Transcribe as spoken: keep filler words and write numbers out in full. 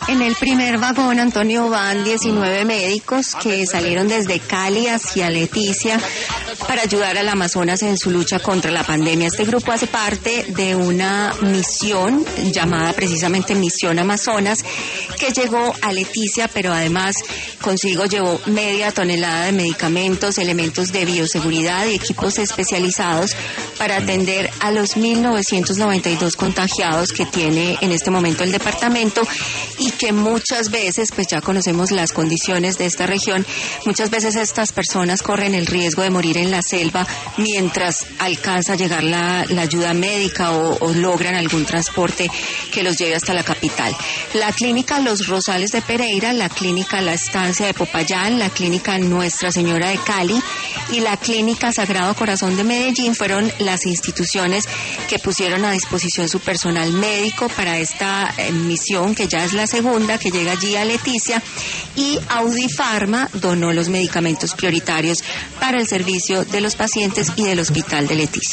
En el primer vagón, Antonio, van diecinueve médicos que salieron desde Cali hacia Leticia para ayudar al Amazonas en su lucha contra la pandemia. Este grupo hace parte de una misión llamada precisamente Misión Amazonas, que llegó a Leticia, pero además consigo llevó media tonelada de medicamentos, elementos de bioseguridad y equipos especializados para atender a los mil novecientos noventa y dos contagiados que tiene en este momento el departamento, y que muchas veces, pues ya conocemos las condiciones de esta región, muchas veces estas personas corren el riesgo de morir en la selva mientras alcanza a llegar la, la ayuda médica o, o logran algún transporte que los lleve hasta la capital. La clínica Los Rosales de Pereira, la clínica La Estancia de Popayán, la clínica Nuestra Señora de Cali y la clínica Sagrado Corazón de Medellín fueron las instituciones que pusieron a disposición su personal médico para esta eh, misión, que ya es la segunda que llega allí a Leticia, y Audifarma donó los medicamentos prioritarios para el servicio de los pacientes y del Hospital de Leticia.